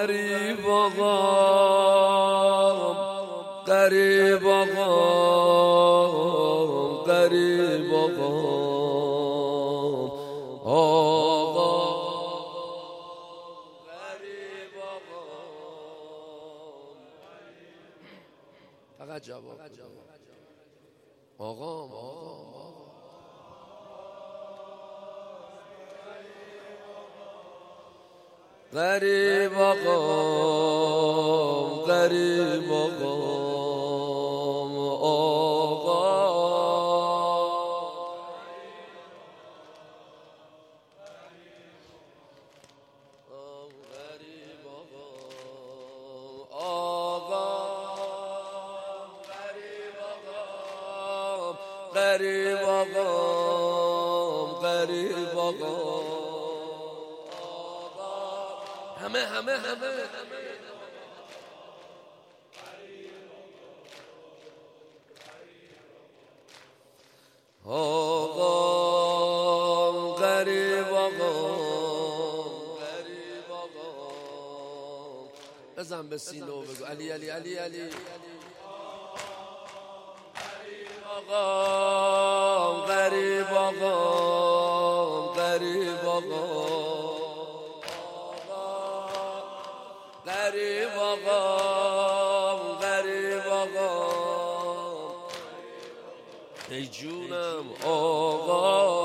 غریب آقام غریب آقام غریب آقام آقا غریب آقام فقط جواب آقام غریب آقام غریب آقام آقا غریب آقام آقا غریب آقام غریب آقام غریب آقام همه آقام غریب آقام غریب آقام بزن به سینه و بگو علی علی علی علی آقام غریب آقام غریب آقام غریب آقام غریب آقام ای جونم آقا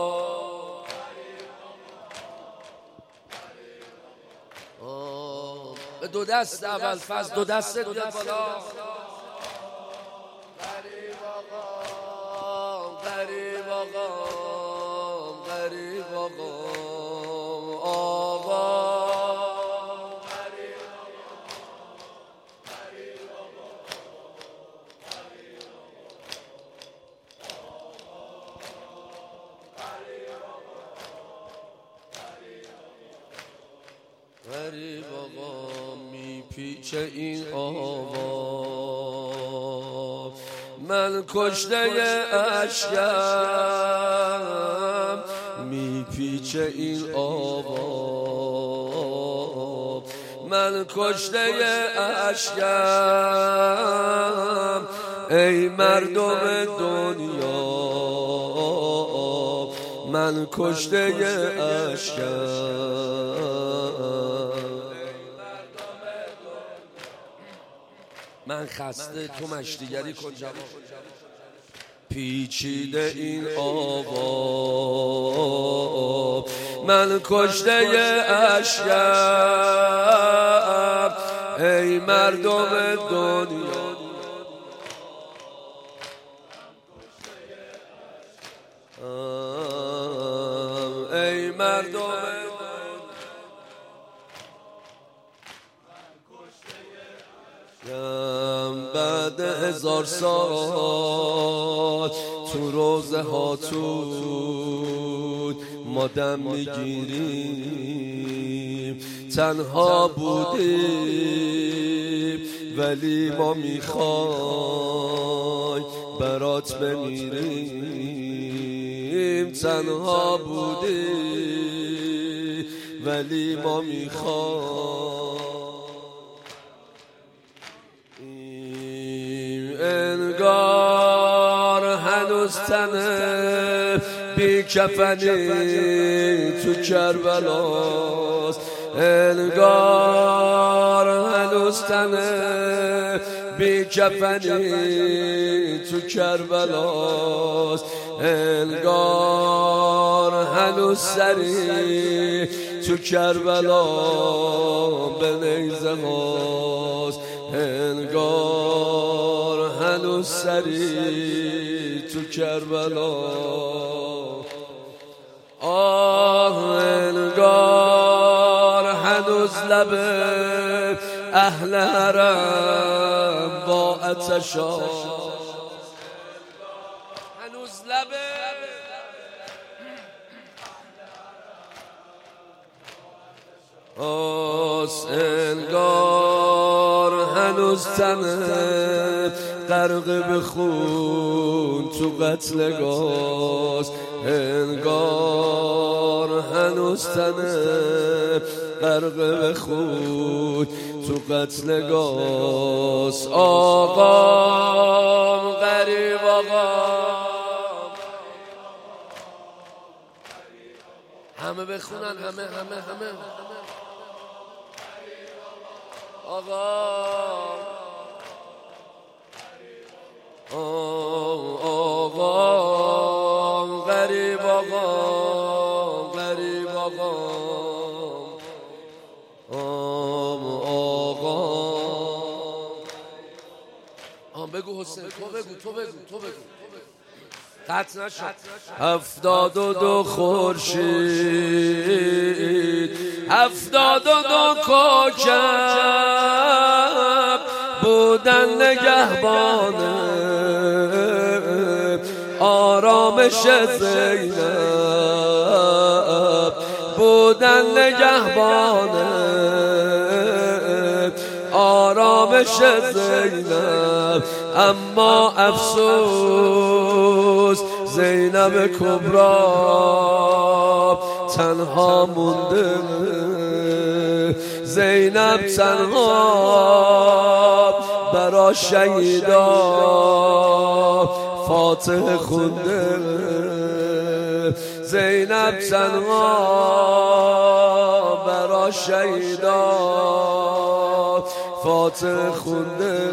به دو دست اول فصل دو دست بیاد بالا غریب آقام غریب آقام غریب آقام آقا غریب آقا میپیچه این آوا من کشته اشکم میپیچه این آوا من کشته اشکم ای مردم دنیا من کشته اشکم من خسته تو مشتیگری کن جواب پیچیده این آوا من کشته اشکم ای مردم دنیا ای مردم بعد 1000 سال تو روزه هاتون ما دم میگیریم تنها بودیم ولی ما میخوای برات بمیریم تنها بودیم ولی ما میخوای انگار هنوز تنه بی کفنی تو کربلاست انگار هنوز تنه بی کفنی تو کربلاست انگار هنوز سری تو کربلا به نیزه هاست انگار هنوز سری تو کربلا انگار هنوز لب اهل حرم با عطشان هنوز لب انگار هنوز تنه غرق به خون تو قتلگاه انگار هنوز تنه غرق به خود تو قتلگاهست. آقام غریب آقام، همه بخونن، همه آقام، آقام غریب آقام، غریب آقام، آقام. بگو حسین، تو بگو قطع نشد. 72 خورشید 72 کوکب بودن نگهبان آرامش زینب، بودن نگهبان آرامش زینب. اما افسوس زینب کبرا تنها مونده، زینب تنها برا شهیدا فاتحه خونده، زینب تنها برا شهیدا فاتحه خونده.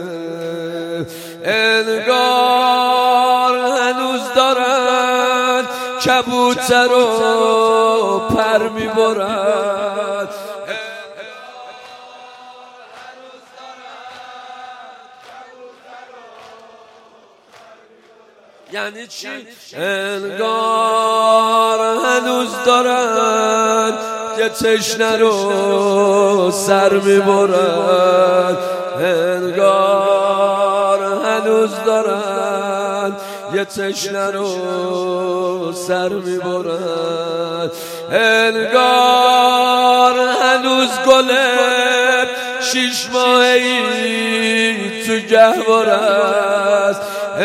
انگار هنوز دارن کبوتر رو پر میبرن، یعنی چی؟ انگار هنوز دارن که تشنه رو سر میبرن، انگار هنوز دارن یه تشنه رو سر میبرن، انگار هنوز گل 6 ماهی تو گهواره است،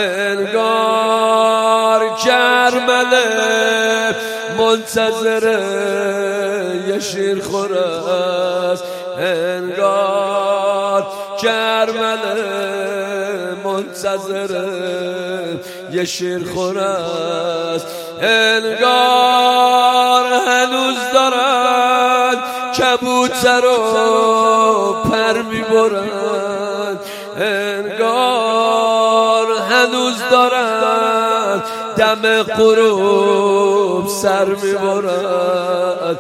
انگار کرمله منتظر یه شیرخوره است، انگار کرمله منتظر یه شیرخوره است، انگار هنوز دارن کبوتر رو پر میبرن، انگار هنوز دارن دم غروب سر میبرن،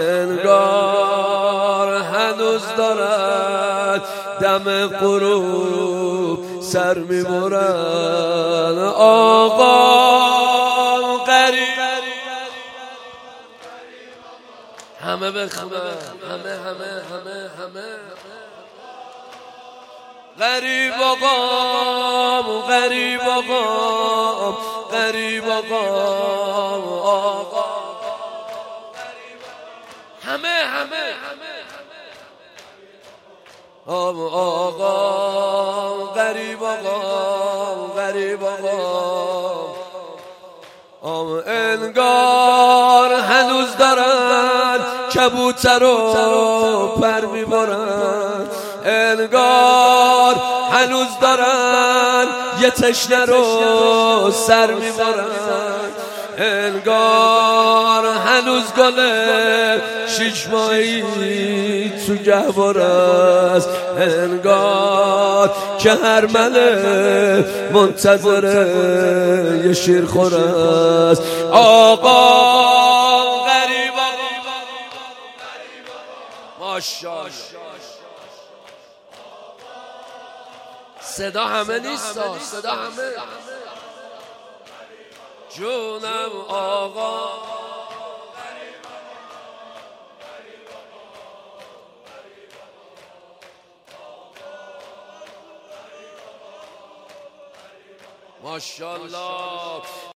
انگار هنوز دارن دم غروب سر میبرن. آقا غریب، همه بخونن، همه غریب آقام، غریب آقام، غریب آقام، آقا همه آقام، غریب آقام، غریب آقام. انگار هنوز دارن کبوتر رو پر میبرن، انگار هنوز دارن یه تشنه رو سر میبرن، انگار هنوز گل 6 ماهی تو گهواره است، انگار که هر مله منتظر یه شیرخوره است. آقا غریب ماشاءالله. صدا همه نیست، صدا همه جونم آقا. ماشاءالله.